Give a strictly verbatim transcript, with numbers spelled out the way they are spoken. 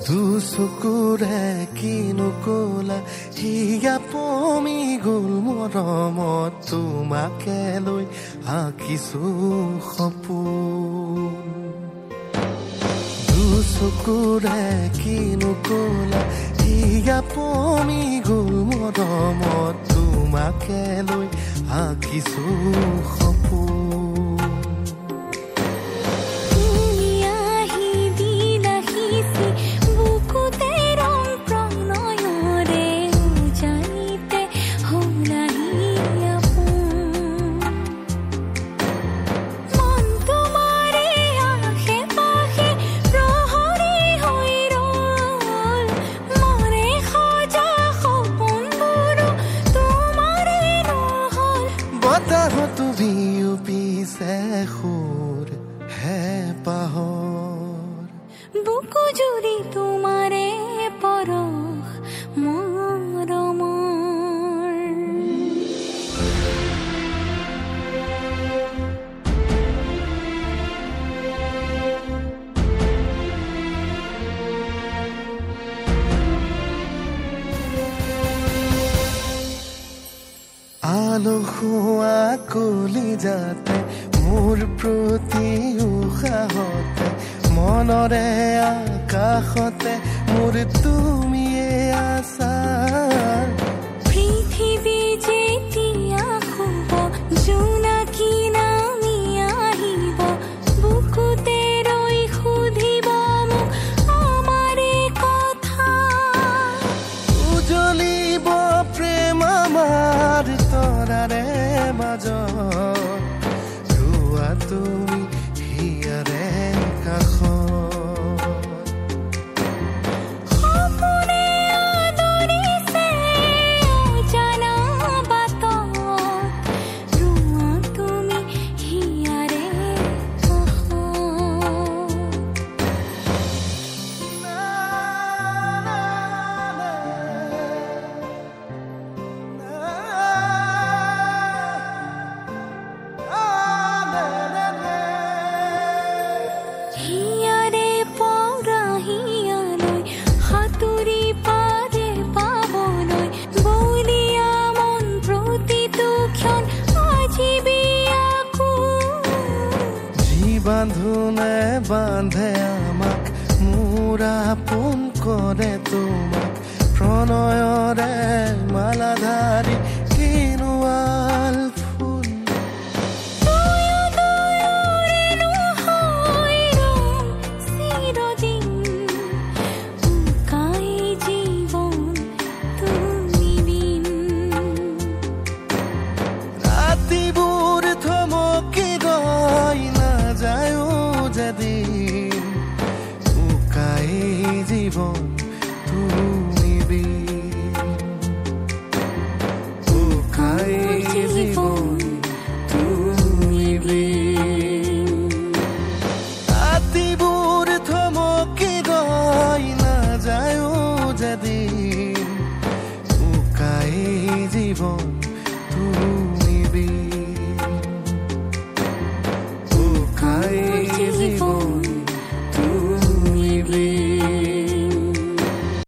দুচকুৰে কিনো কলা হিয়া পমি গল মৰমত তোমাকে লৈ আঁকিছো সপোন দুচকুৰে কিনো কলা হিয়া পমি গল মৰমত তোমাকে লৈ আঁকিছো সপোন বতাহতো বিয়পিছে সুৰ হে পাহৰ বুকু জুৰি তোমাৰে পৰশ মৰমৰ আলসুৱা কলিজাতে মোৰ প্ৰতি উশাহতে মনৰে আকাশতে মোৰ তুমিয়ে আছা পৃথিৱী যেতিয়া শুব জোনাকী নামি আহিব বুকুতে ৰৈ সুধিব মোক আমাৰে কথা উজলিব প্ৰেম আমাৰ তৰাৰে মাজত ৰোৱা তুমি হিয়াৰে কাষত সপোনে আদৰিছে অজানা বাটত ৰোৱা তুমি হিয়াৰে কাষত হিয়াৰে পৰা হিয়ালৈ সাঁতুৰি পাৰে পাবলৈ বলিয়া মন প্ৰতিটো ক্ষণ আজিবি আকৌ যি বান্ধোনে বান্ধে আমাক মোৰ আপোন কৰে তোমাক প্ৰণয়ৰে মালাধাৰী কিনোৱাল ফুল দুয়ো দুয়োৰে নহয় ৰং চিৰদিন উকাই জীৱন তুমি বিন ৰাতিবোৰ থমকি ৰৈ নাযায়ো যেদিন উকাই জীৱন তুমি বিন উকাই জীৱন তুমি বিন ৰাতিবোৰ থমকি ৰৈ নাযায়ো যেদিন উকাই জীৱন